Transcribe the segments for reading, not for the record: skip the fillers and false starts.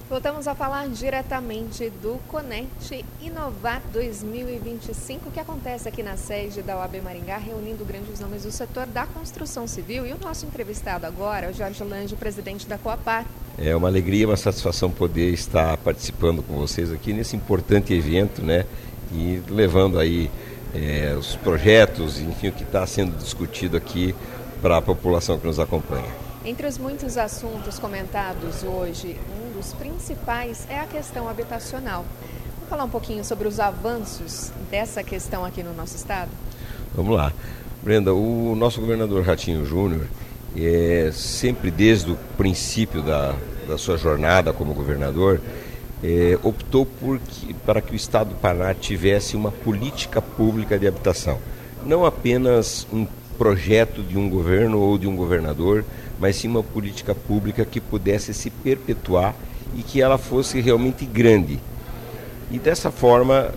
Voltamos a falar diretamente do Conect Inovar 2025, que acontece aqui na sede da OAB Maringá, reunindo grandes nomes do setor da construção civil. E o nosso entrevistado agora é o Jorge Lange, presidente da Coapar. É uma alegria, uma satisfação poder estar participando com vocês aqui nesse importante evento, né? E levando aí os projetos, enfim, o que está sendo discutido aqui para a população que nos acompanha. Entre os muitos assuntos comentados hoje, um dos principais é a questão habitacional. Vamos falar um pouquinho sobre os avanços dessa questão aqui no nosso estado? Vamos lá. Brenda, o nosso governador Ratinho Júnior, sempre desde o princípio da sua jornada como governador, optou para que o estado do Paraná tivesse uma política pública de habitação. Não apenas um projeto de um governo ou de um governador, mas sim uma política pública que pudesse se perpetuar e que ela fosse realmente grande. E dessa forma,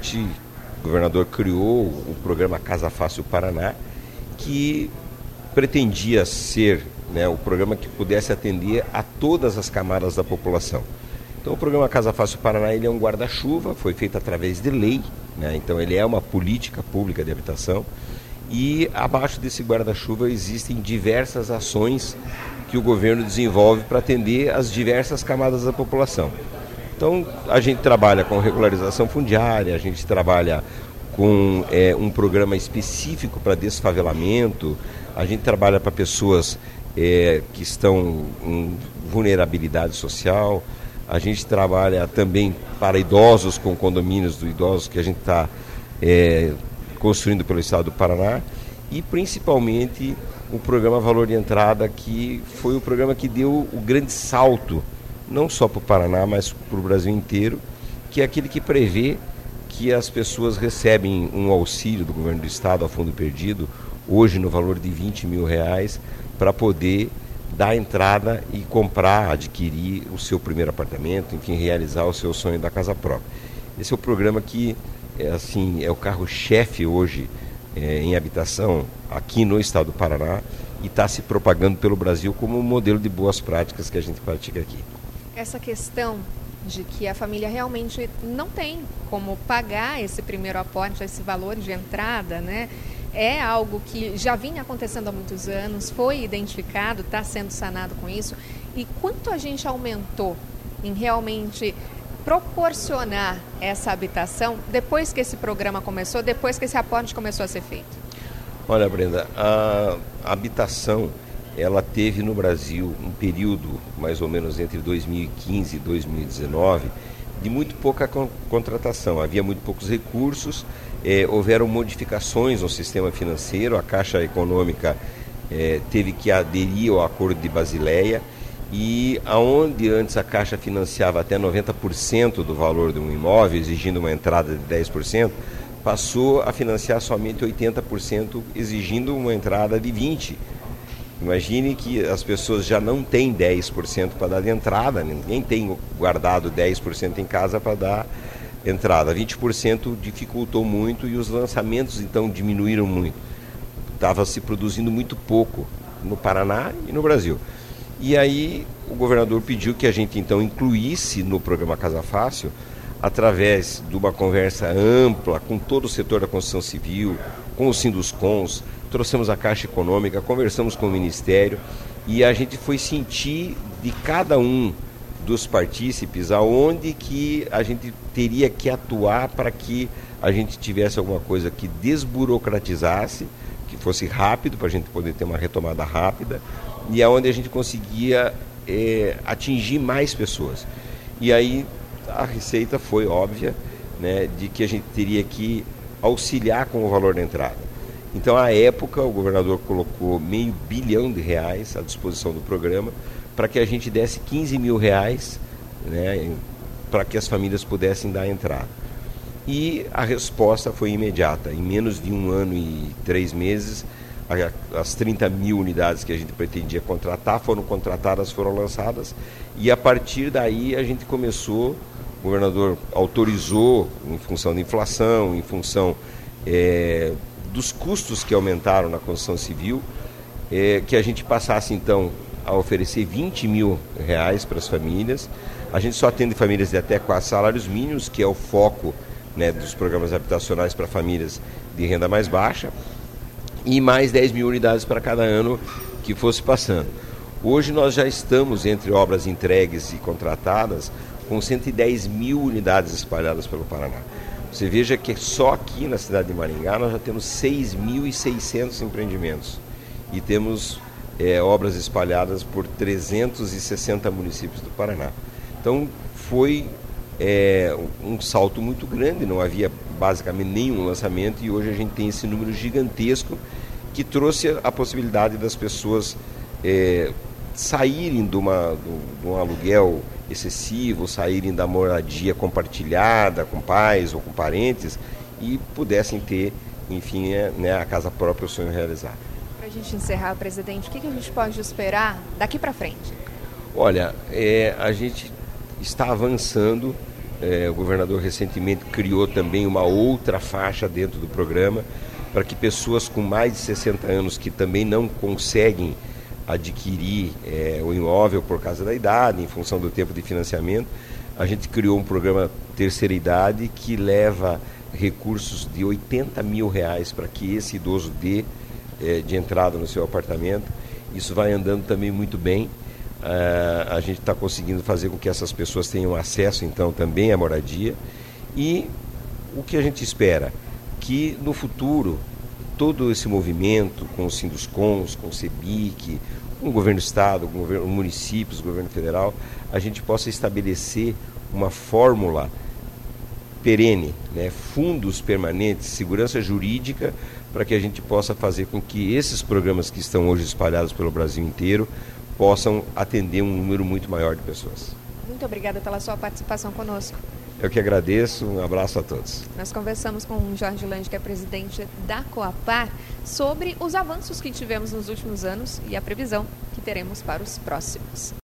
o governador criou o programa Casa Fácil Paraná, que pretendia ser, né, o programa que pudesse atender a todas as camadas da população. Então o programa Casa Fácil Paraná ele é um guarda-chuva, foi feito através de lei, né, então ele é uma política pública de habitação. E abaixo desse guarda-chuva existem diversas ações que o governo desenvolve para atender as diversas camadas da população. Então, a gente trabalha com regularização fundiária, a gente trabalha com um programa específico para desfavelamento, a gente trabalha para pessoas que estão em vulnerabilidade social, a gente trabalha também para idosos com condomínios do idosos que a gente está construindo pelo estado do Paraná, e principalmente o programa Valor de Entrada, que foi o programa que deu o grande salto, não só para o Paraná, mas para o Brasil inteiro, que é aquele que prevê que as pessoas recebem um auxílio do governo do estado a fundo perdido, hoje no valor de R$20 mil, para poder dar entrada e comprar, adquirir o seu primeiro apartamento, enfim, realizar o seu sonho da casa própria. Esse é o programa que é o carro-chefe hoje em habitação aqui no estado do Paraná e está se propagando pelo Brasil como um modelo de boas práticas que a gente pratica aqui. Essa questão de que a família realmente não tem como pagar esse primeiro aporte, esse valor de entrada, né? É algo que já vinha acontecendo há muitos anos, foi identificado, está sendo sanado com isso. E quanto a gente aumentou em realmente proporcionar essa habitação depois que esse programa começou, depois que esse aporte começou a ser feito? Olha, Brenda, a habitação, ela teve no Brasil um período, mais ou menos entre 2015 e 2019, de muito pouca contratação. Havia muito poucos recursos, houveram modificações no sistema financeiro, a Caixa Econômica teve que aderir ao Acordo de Basileia, e aonde antes a Caixa financiava até 90% do valor de um imóvel, exigindo uma entrada de 10%, passou a financiar somente 80%, exigindo uma entrada de 20%. Imagine que as pessoas já não têm 10% para dar de entrada, ninguém tem guardado 10% em casa para dar entrada. 20% dificultou muito e os lançamentos então diminuíram muito. Estava se produzindo muito pouco no Paraná e no Brasil. E aí o governador pediu que a gente então incluísse no programa Casa Fácil, através de uma conversa ampla com todo o setor da construção civil, com o Sinduscons, trouxemos a Caixa Econômica, conversamos com o Ministério e a gente foi sentir de cada um dos partícipes aonde que a gente teria que atuar para que a gente tivesse alguma coisa que desburocratizasse, que fosse rápido, para a gente poder ter uma retomada rápida, e aonde a gente conseguia atingir mais pessoas. E aí a receita foi óbvia, né, de que a gente teria que auxiliar com o valor da entrada. Então, à época, o governador colocou R$500 milhão à disposição do programa para que a gente desse R$15 mil, né, para que as famílias pudessem dar entrada. E a resposta foi imediata. Em menos de 1 ano e 3 meses, as 30 mil unidades que a gente pretendia contratar foram contratadas, foram lançadas, e a partir daí a gente começou, o governador autorizou, em função da inflação, em função dos custos que aumentaram na construção civil, que a gente passasse então a oferecer R$20 mil para as famílias, A gente só atende famílias de até 4 salários mínimos, que é o foco, né, dos programas habitacionais para famílias de renda mais baixa, e mais 10 mil unidades para cada ano que fosse passando. Hoje nós já estamos, entre obras entregues e contratadas, com 110 mil unidades espalhadas pelo Paraná. Você veja que só aqui na cidade de Maringá nós já temos 6.600 empreendimentos e temos obras espalhadas por 360 municípios do Paraná. Então foi um salto muito grande, não havia basicamente nenhum lançamento e hoje a gente tem esse número gigantesco que trouxe a possibilidade das pessoas saírem de um aluguel excessivo, saírem da moradia compartilhada com pais ou com parentes e pudessem ter, enfim, a casa própria, o sonho realizado. Para a gente encerrar, presidente, o que a gente pode esperar daqui para frente? Olha, a gente está avançando, o governador recentemente criou também uma outra faixa dentro do programa para que pessoas com mais de 60 anos que também não conseguem adquirir o imóvel por causa da idade, em função do tempo de financiamento, a gente criou um programa Terceira Idade que leva recursos de R$80 mil para que esse idoso dê de entrada no seu apartamento. Isso vai andando também muito bem. A gente está conseguindo fazer com que essas pessoas tenham acesso, então, também à moradia. E o que a gente espera? Que no futuro todo esse movimento com os Sinduscons, com o CEBIC, com o governo do estado, com os municípios, o governo federal, a gente possa estabelecer uma fórmula perene, né, fundos permanentes, segurança jurídica, para que a gente possa fazer com que esses programas que estão hoje espalhados pelo Brasil inteiro possam atender um número muito maior de pessoas. Muito obrigada pela sua participação conosco. Eu que agradeço, um abraço a todos. Nós conversamos com o Jorge Lange, que é presidente da Coapar, sobre os avanços que tivemos nos últimos anos e a previsão que teremos para os próximos.